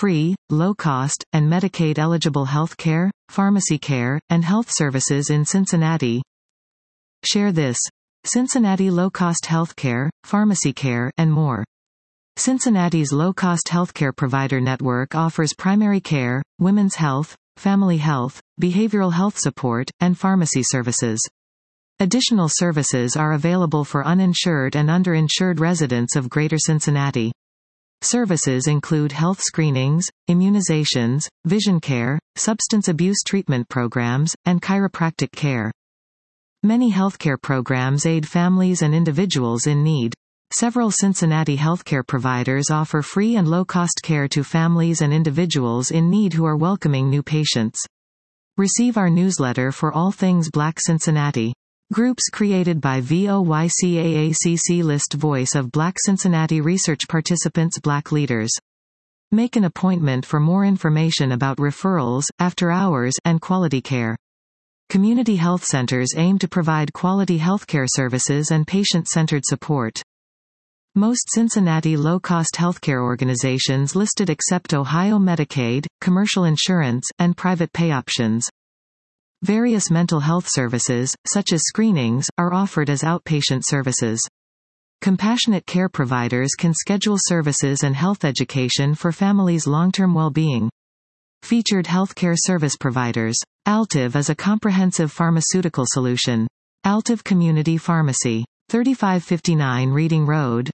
free, low-cost, and Medicaid-eligible health care, pharmacy care, and health services in Cincinnati. Share this. Cincinnati low-cost healthcare, pharmacy care, and more. Cincinnati's low-cost healthcare provider network offers primary care, women's health, family health, behavioral health support, and pharmacy services. Additional services are available for uninsured and underinsured residents of Greater Cincinnati. Services include health screenings, immunizations, vision care, substance abuse treatment programs, and chiropractic care. Many healthcare programs aid families and individuals in need. Several Cincinnati healthcare providers offer free and low-cost care to families and individuals in need who are welcoming new patients. Receive our newsletter for all things Black Cincinnati. Groups created by VOYCAACC list voice of Black Cincinnati research participants, Black leaders. Make an appointment for more information about referrals, after hours, and quality care. Community health centers aim to provide quality healthcare services and patient-centered support. Most Cincinnati low-cost healthcare organizations listed accept Ohio Medicaid, commercial insurance, and private pay options. Various mental health services, such as screenings, are offered as outpatient services. Compassionate care providers can schedule services and health education for families' long-term well-being. Featured healthcare service providers. Altiv is a comprehensive pharmaceutical solution. Altiv Community Pharmacy. 3559 Reading Road,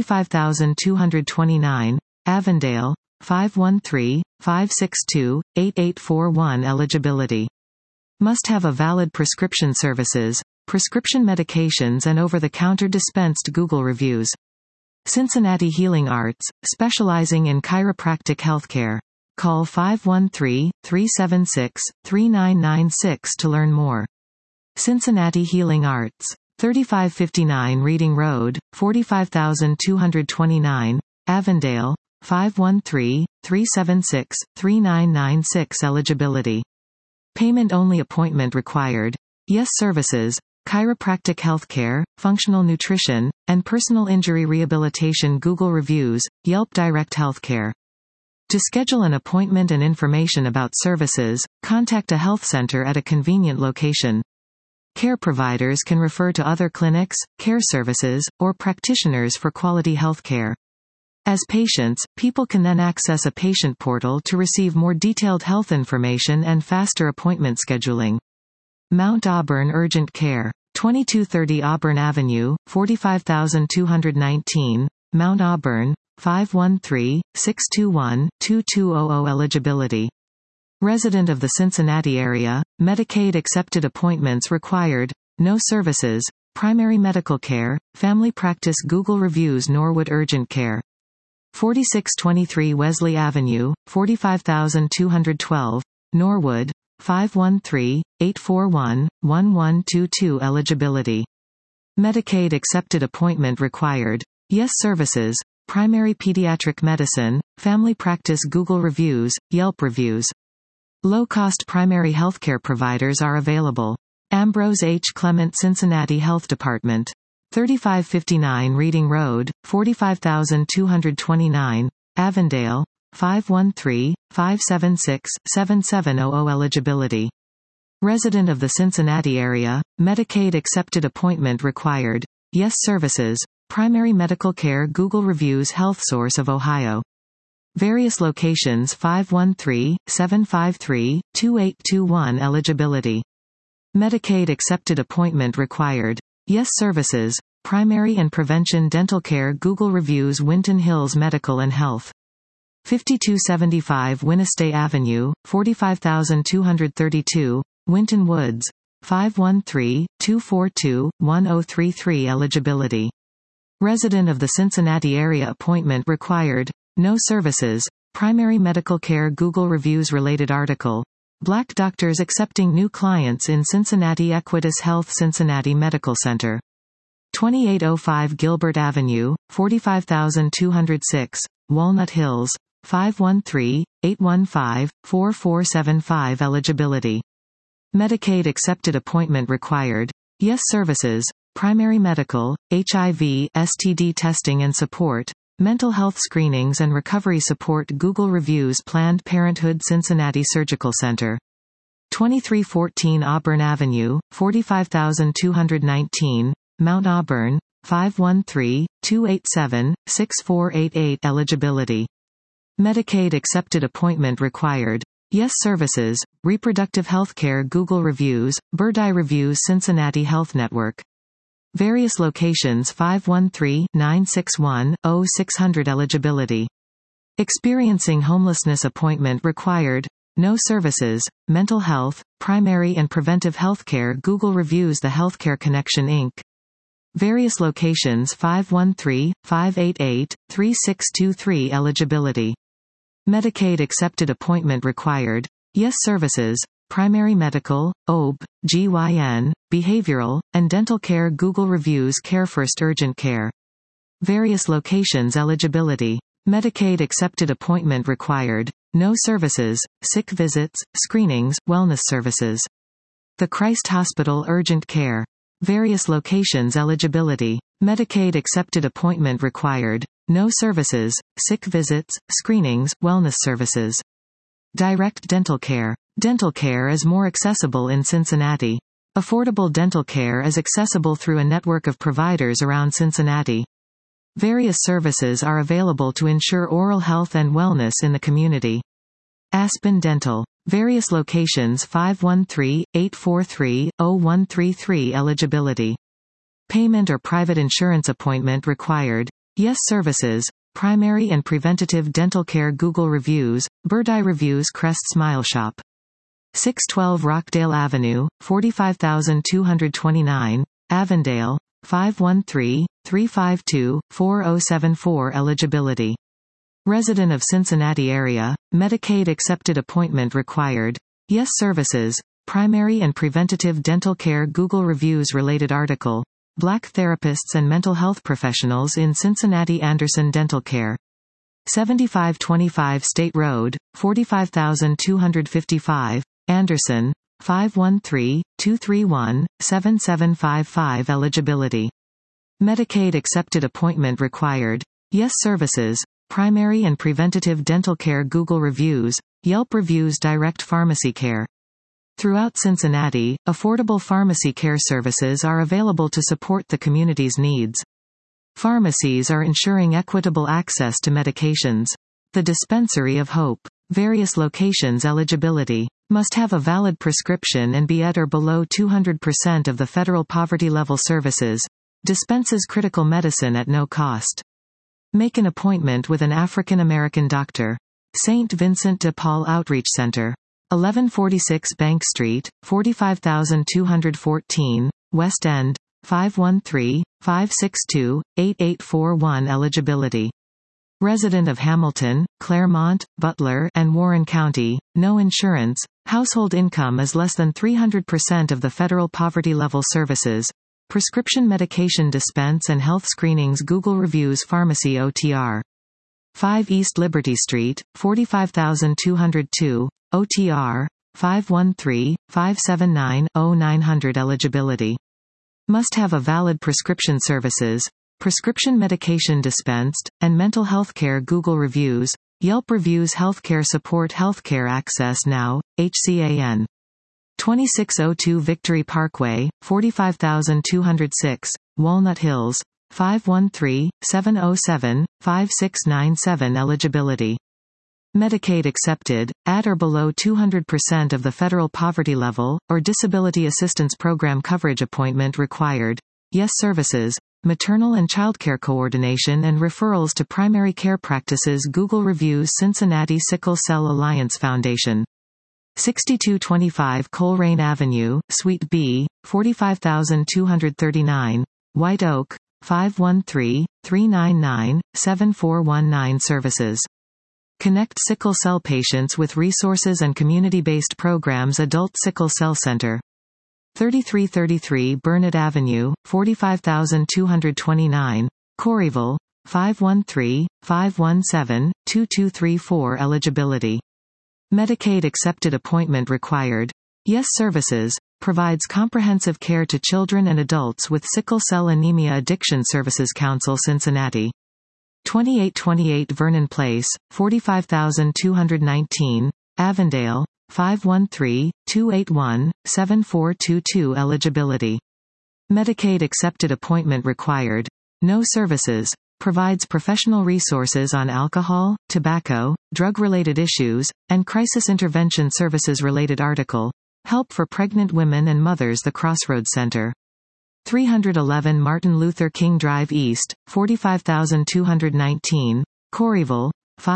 45229, Avondale, 513-562-8841. Eligibility. Must have a valid prescription services, prescription medications and over-the-counter dispensed Google reviews. Cincinnati Healing Arts, specializing in chiropractic healthcare. Call 513-376-3996 to learn more. Cincinnati Healing Arts. 3559 Reading Road, 45229, Avondale, 513-376-3996. Eligibility. Payment-only appointment required. Yes services, chiropractic healthcare, functional nutrition, and personal injury rehabilitation. Google reviews, Yelp Direct Healthcare. To schedule an appointment and information about services, contact a health center at a convenient location. Care providers can refer to other clinics, care services, or practitioners for quality health care. As patients, people can then access a patient portal to receive more detailed health information and faster appointment scheduling. Mount Auburn Urgent Care. 2230 Auburn Avenue, 45219, Mount Auburn, 513-621-2200. Eligibility. Resident of the Cincinnati area, Medicaid accepted appointments required, no services, primary medical care, family practice. Google reviews Norwood Urgent Care. 4623 Wesley Avenue, 45212, Norwood, 513-841-1122. Eligibility. Medicaid accepted appointment required, yes services, primary pediatric medicine, family practice. Google reviews, Yelp reviews. Low-cost primary healthcare providers are available. Ambrose H. Clement Cincinnati Health Department. 3559 Reading Road, 45229, Avondale, 513-576-7700. Eligibility. Resident of the Cincinnati area, Medicaid accepted appointment required, yes services, primary medical care. Google reviews Health Source of Ohio. Various locations. 513-753-2821. Eligibility. Medicaid accepted appointment required, yes services, primary and prevention dental care. Google reviews Winton Hills Medical and Health. 5275 Winnestay Avenue, 45232, Winton Woods, 513-242-1033. Eligibility. Resident of the Cincinnati area, appointment required, no services, primary medical care. Google reviews related article. Black doctors accepting new clients in Cincinnati. Equitas Health Cincinnati Medical Center. 2805 Gilbert Avenue, 45206, Walnut Hills, 513-815-4475. Eligibility. Medicaid accepted appointment required, yes services, primary medical, HIV, STD testing and support, Mental health screenings and recovery support. Google reviews Planned Parenthood Cincinnati Surgical Center. 2314 Auburn Avenue, 45219, Mount Auburn, 513-287-6488. Eligibility. Medicaid accepted. Appointment required. Yes services, reproductive healthcare. Google reviews, Birdeye Reviews Cincinnati Health Network. Various locations. 513-961-0600. Eligibility. Experiencing homelessness. Appointment required. No services, mental health, primary and preventive healthcare. Google reviews The Healthcare Connection Inc. Various locations. 513-588-3623. Eligibility. Medicaid accepted. Appointment required. Yes services, primary medical, OB, GYN, behavioral, and dental care. Google reviews CareFirst Urgent Care. Various locations. Eligibility. Medicaid accepted. Appointment required. No services, sick visits, screenings, wellness services. The Christ Hospital Urgent Care. Various locations. Eligibility. Medicaid accepted. Appointment required. No services, sick visits, screenings, wellness services. Direct dental care. Dental care is more accessible in Cincinnati. Affordable dental care is accessible through a network of providers around Cincinnati. Various services are available to ensure oral health and wellness in the community. Aspen Dental. Various locations. 513-843-0133. Eligibility. Payment or private insurance. Appointment required. Yes services, primary and preventative dental care. Google reviews, Birdeye Reviews Crest Smile Shop. 612 Rockdale Avenue, 45229, Avondale, 513-352-4074. Eligibility. Resident of Cincinnati area, Medicaid accepted. Appointment required. Yes services, primary and preventative dental care. Google reviews related article. Black therapists and mental health professionals in Cincinnati. Anderson Dental Care. 7525 State Road, 45255, Anderson, 513-231-7755. Eligibility. Medicaid accepted. Appointment required. Yes services, primary and preventative dental care. Google reviews, Yelp reviews Direct Pharmacy Care. Throughout Cincinnati, affordable pharmacy care services are available to support the community's needs. Pharmacies are ensuring equitable access to medications. The Dispensary of Hope. Various locations. Eligibility. Must have a valid prescription and be at or below 200% of the federal poverty level. Services. Dispenses critical medicine at no cost. Make an appointment with an African American doctor. St. Vincent de Paul Outreach Center. 1146 Bank Street, 45214, West End, 513-562-8841. Eligibility. Resident of Hamilton, Claremont, Butler, and Warren County, no insurance, household income is less than 300% of the federal poverty level. Services, prescription medication dispense and health screenings. Google reviews Pharmacy OTR. 5 East Liberty Street, 45202, OTR, 513-579-0900. Eligibility. Must have a valid prescription. Services, prescription medication dispensed, and mental health care. Google reviews, Yelp reviews healthcare support. Healthcare Access Now, HCAN. 2602 Victory Parkway, 45206, Walnut Hills, 513-707-5697. Eligibility. Medicaid accepted, at or below 200% of the federal poverty level, or disability assistance program coverage. Appointment required. Yes services, maternal and childcare coordination and referrals to primary care practices. Google reviews Cincinnati Sickle Cell Alliance Foundation. 6225 Coleraine Avenue, Suite B, 45239, White Oak, 513-399-7419. Services. Connect sickle cell patients with resources and community-based programs. Adult Sickle Cell Center. 3333 Burnett Avenue, 45229, Corryville, 513-517-2234. Eligibility. Medicaid accepted. Appointment required. Yes services, provides comprehensive care to children and adults with sickle cell anemia. Addiction Services Council Cincinnati. 2828 Vernon Place, 45219, Avondale, 513-281-7422 Eligibility. Medicaid accepted appointment required. No services. Provides professional resources on alcohol, tobacco, drug-related issues, and crisis intervention services-related article. Help for pregnant women and mothers. The Crossroads Center. 311 Martin Luther King Drive East, 45219, Corryville,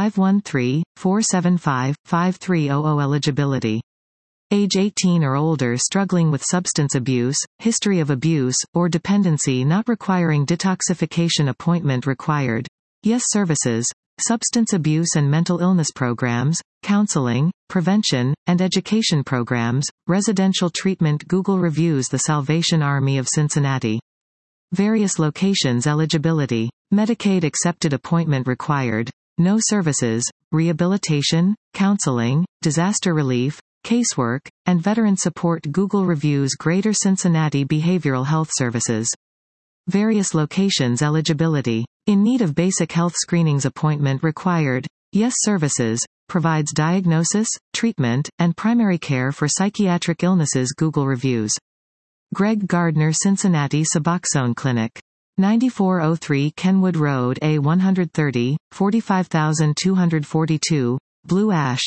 513-475-5300 Eligibility. Age 18 or older struggling with substance abuse, history of abuse, or dependency not requiring detoxification appointment required. Yes services, substance abuse and mental illness programs, counseling, prevention, and education programs, residential treatment. Google reviews. The Salvation Army of Cincinnati. Various locations. Eligibility. Medicaid accepted appointment required. No services, rehabilitation, counseling, disaster relief, casework, and veteran support. Google reviews Greater Cincinnati Behavioral Health Services. Various locations. Eligibility. In need of basic health screenings appointment required. Yes services, provides diagnosis, treatment, and primary care for psychiatric illnesses. Google reviews. Greg Gardner Cincinnati Suboxone Clinic. 9403 Kenwood Road A130, 45242, Blue Ash,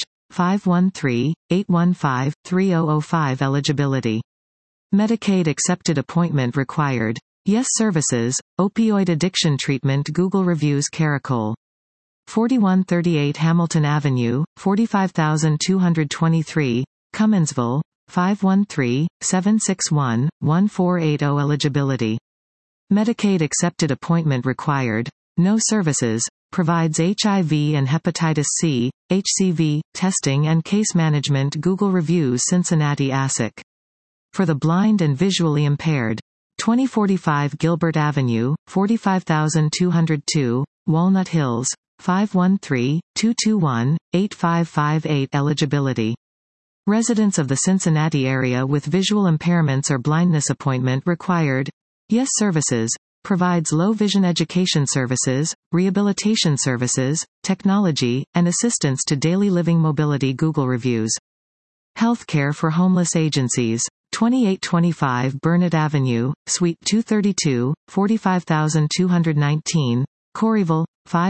513-815-3005 Eligibility. Medicaid accepted appointment required. Yes services, opioid addiction treatment. Google reviews Caracol. 4138 Hamilton Avenue, 45223, Cumminsville, 513-761-1480 Eligibility. Medicaid accepted appointment required. No services, provides HIV and hepatitis C, HCV, testing and case management. Google reviews Cincinnati ASIC. For the blind and visually impaired. 2045 Gilbert Avenue, 45202, Walnut Hills, 513-221-8558 Eligibility. Residents of the Cincinnati area with visual impairments or blindness appointment required. Yes services, provides low vision education services, rehabilitation services, technology, and assistance to daily living mobility. Google reviews. Healthcare for homeless agencies. 2825 Burnett Avenue, Suite 232, 45219, Corryville,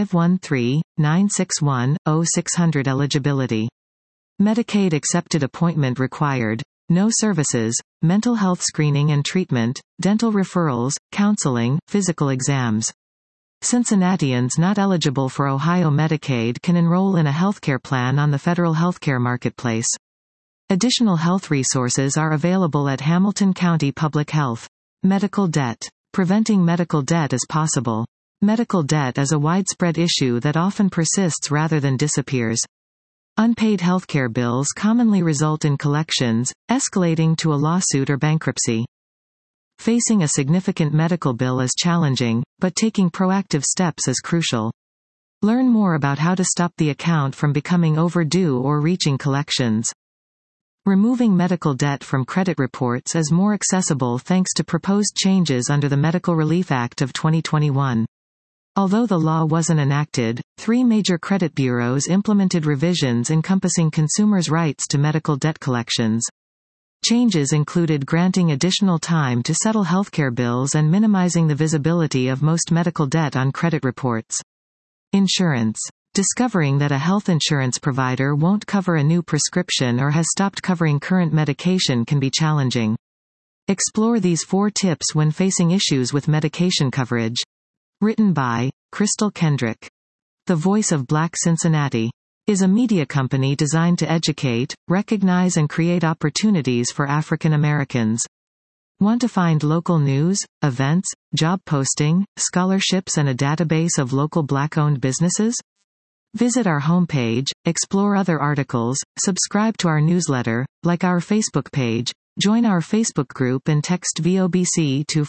513-961-0600 Eligibility. Medicaid accepted appointment required. No services, mental health screening and treatment, dental referrals, counseling, physical exams. Cincinnatians not eligible for Ohio Medicaid can enroll in a healthcare plan on the federal healthcare marketplace. Additional health resources are available at Hamilton County Public Health. Medical debt. Preventing medical debt is possible. Medical debt is a widespread issue that often persists rather than disappears. Unpaid healthcare bills commonly result in collections, escalating to a lawsuit or bankruptcy. Facing a significant medical bill is challenging, but taking proactive steps is crucial. Learn more about how to stop the account from becoming overdue or reaching collections. Removing medical debt from credit reports is more accessible thanks to proposed changes under the Medical Relief Act of 2021. Although the law wasn't enacted, 3 major credit bureaus implemented revisions encompassing consumers' rights to medical debt collections. Changes included granting additional time to settle healthcare bills and minimizing the visibility of most medical debt on credit reports. Insurance. Discovering that a health insurance provider won't cover a new prescription or has stopped covering current medication can be challenging. Explore these 4 tips when facing issues with medication coverage. Written by Crystal Kendrick. The Voice of Black Cincinnati is a media company designed to educate, recognize and create opportunities for African Americans. Want to find local news, events, job posting, scholarships and a database of local Black-owned businesses? Visit our homepage, explore other articles, subscribe to our newsletter, like our Facebook page, join our Facebook group and text VOBC to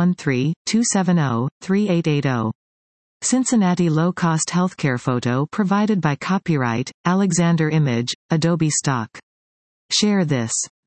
513-270-3880. Cincinnati low-cost healthcare photo provided by copyright, Alexander Image, Adobe stock. Share this.